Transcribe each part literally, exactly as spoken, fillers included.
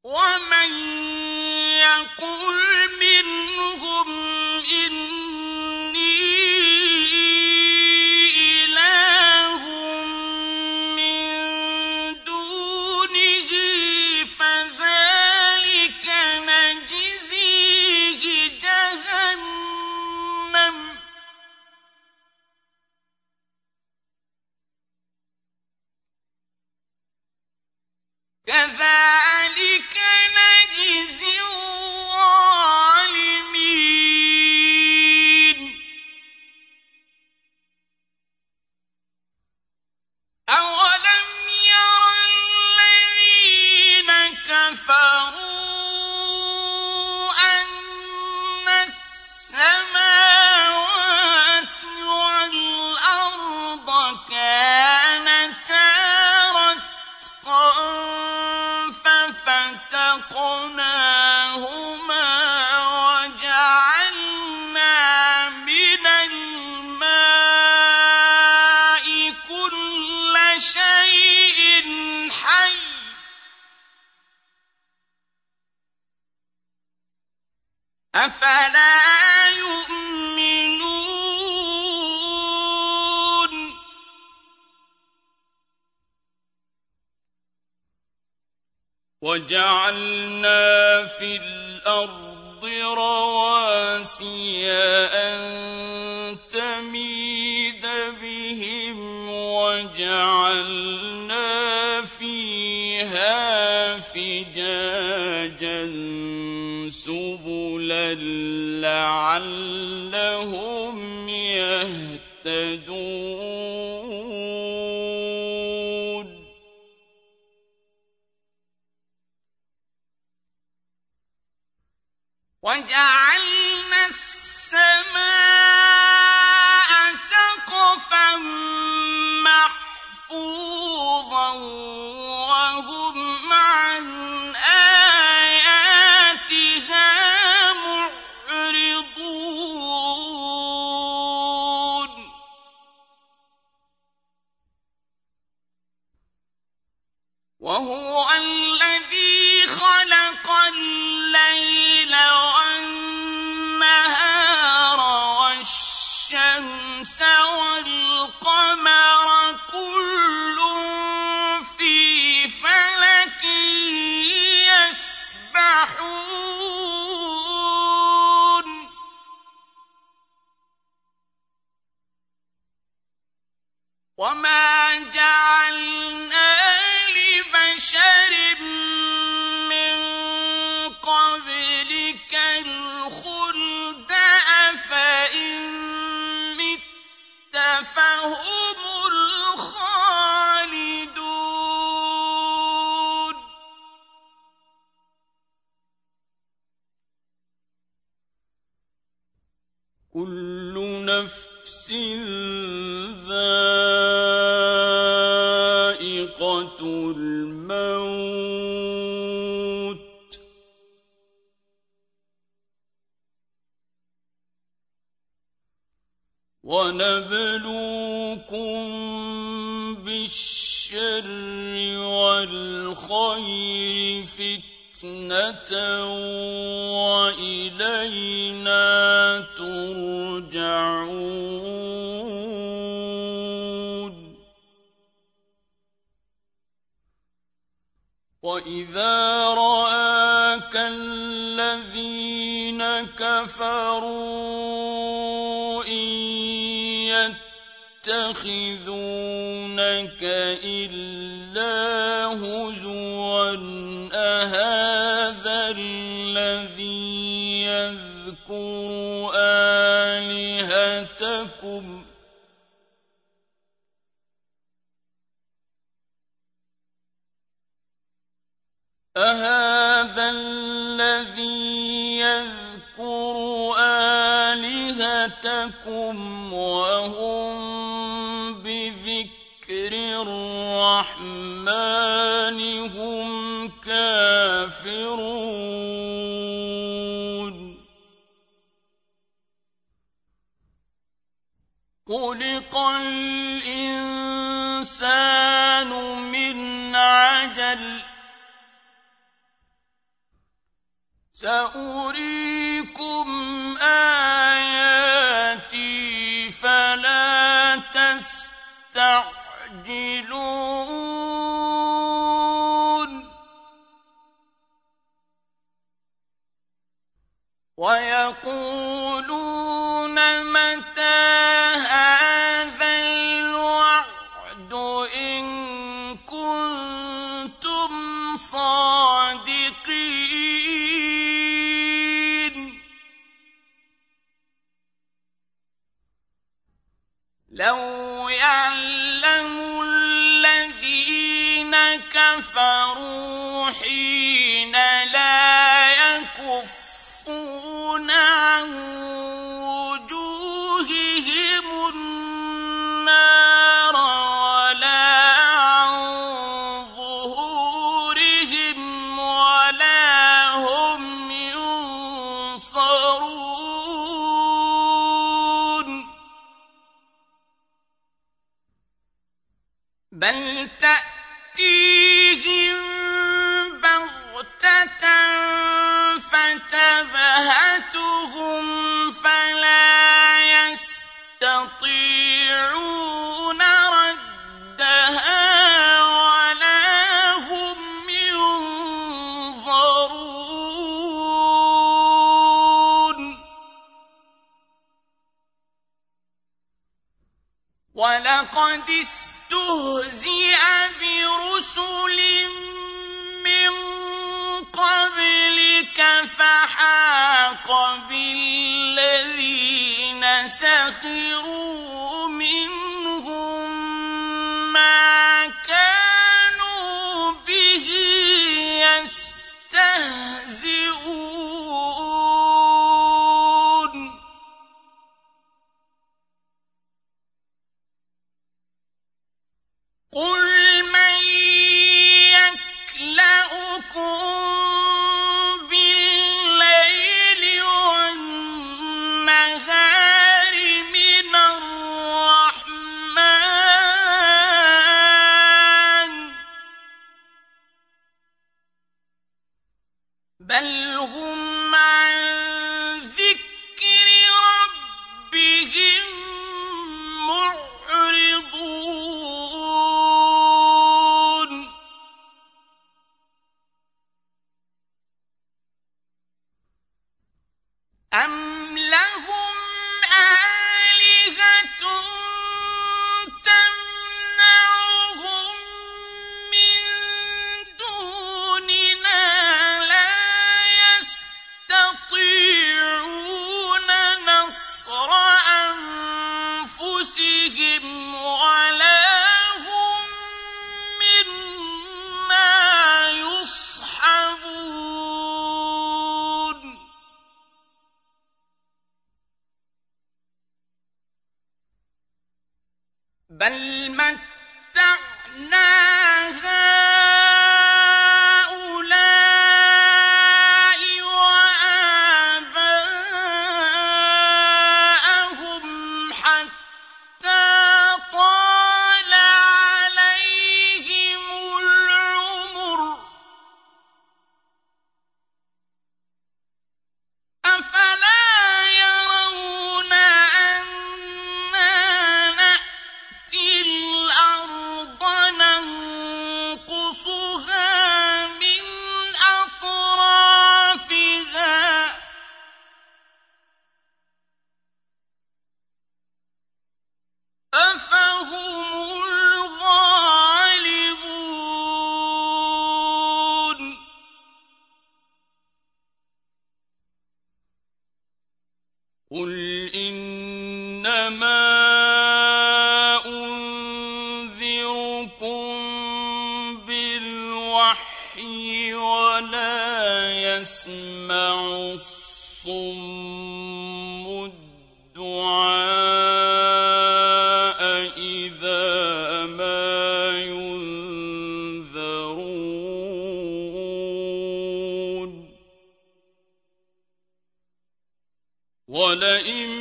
وَمَن يَقُلْ مِنْهُمْ إِنِّي إِلَٰهٌ مِّن دُونِهِ فَذَٰلِكَ نَجْزِيهِ جَهَنَّمَ ۚ كَذَٰلِكَ نَجْزِي الظَّالِمِينَ أَوَلَمْ يَرَ الَّذِينَ كَفَرُوا أَنَّ السَّمَاوَاتِ وَالْأَرْضَ كَانَتَا رَتْقًا فَفَتَقْنَاهُمَا وَجَعَلْنَا مِنَ الْمَاءِ كُلَّ شَيْءٍ حَيٍّ ۖ أَفَلَا يُؤْمِنُونَ وَجَعَلْنَا فِي الْأَرْضِ رَوَاسِيَ أَن تَمِيدَ بِهِمْ وَجَعَلْنَا فِيهَا فِجَاجًا سُبُلًا لَّعَلَّهُمْ يَهْتَدُونَ وَجَعَلْنَا السَّمَاءَ سَقْفًا مَّحْفُوظًا وَهُمْ عَنْ آيَاتِهَا مُعْرِضُونَ وَهُوَ الَّذِي خَلَقَ اللَّيْلَ وَالنَّهَارَ وَالشَّمْسَ وَالْقَمَرَ كُلٌّ فِي فَلَكٍ يَسْبَحُونَ وَمَا جَعَلْنَا لِبَشَرٍ مِّن قَبْلِكَ الْخُلْدَ أَفَإِن مِّتَّ فَهُمُ الْخَالِدُونَ كُلُّ نَفْسٍ ذَائِقَةُ الْمَوْتِ ۖ وَنَبْلُوكُم بِالشَّرِّ وَالْخَيْرِ فِتْنَةً وَإِلَيْنَا تُرْجَعُونَ وَإِذَا رَآكَ الَّذِينَ كَفَرُوا إِن يَتَّخِذُونَكَ إِلَّا هُزُوًا أَهَٰذَا الَّذِي يَذْكُرُ آلِهَتَكُمْ أَهَٰذَا الَّذِي يَذْكُرُ آلِهَتَكُمْ وَهُم بِذِكْرِ الرَّحْمَٰنِ هُمْ كَافِرُونَ خُلِقَ الْإِنسَانُ مِنْ عَجَلٍ سأريكم آياتي فلا تستعجلون ويقولون متى هذا الوعد إن كنتم صادقين لو يعلم الذين كفروا حين لا يكفون عن وجوههم النار ولا عن ظهورهم ولا هم ينصرون بل تأتيهم بغتة فتبهتهم فلا يستطيعون ردها ولا هم ينظرون ولقد استهزئ برسل من قبلك فحاق بالذين سخروا منهم ما كانوا به يستهزئون قل من يكلؤكم بالليل والنهار من الرحمن بل هم عن ذكر ربهم معرضون أم لهم آلهة تمنعهم من دوننا لا يستطيعون نصر أنفسهم ولا هم منا يصحبون بل متعنا هؤلاء وآباءهم حتى طال عليهم العمر أفلا يرون أنا نأتي الأرض ننقصها من أطرافها أفهم الغالبون قل إنما أنذركم بالوحي ولا يسمع الصم الدعاء إذا ما ينذرون ولئن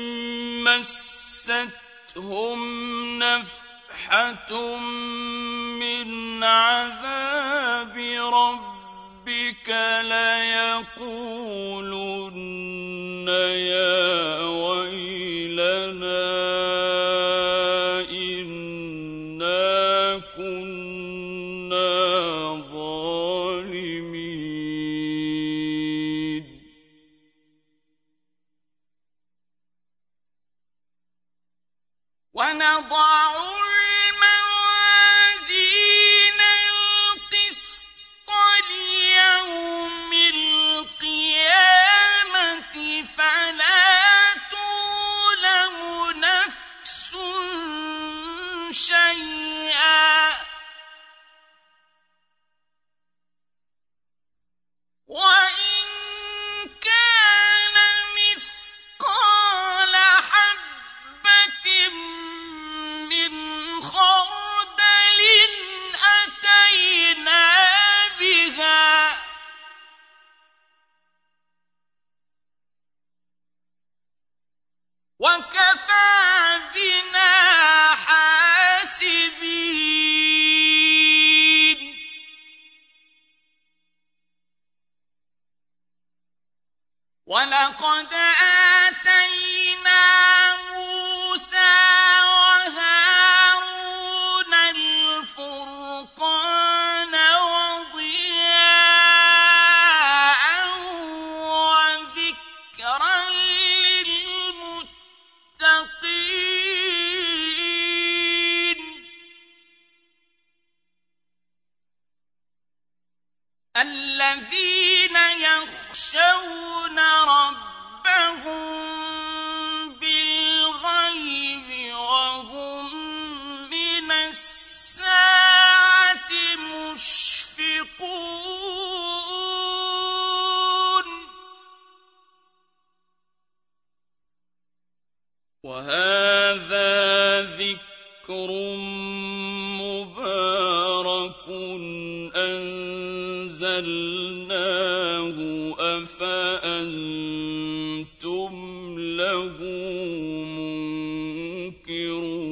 مستهم نفحة من عذاب ربهم ربك ليقولن يا ويلنا إنا كنا ظالمين ونضع الموازين القسط ليوم القيامة فلا تظلم نفس شيئا وإن كان مثقال حبة من خردل أتينا بها وكفى بنا حاسبين ولقد آتينا موسى وهارون الفرقان وضياء وذكرا للمتقين الذين يخشون ربهم بالغيب وهم من الساعة مشفقون وهذا ذكر مبارك أنزلناه أفأنتم له منكرون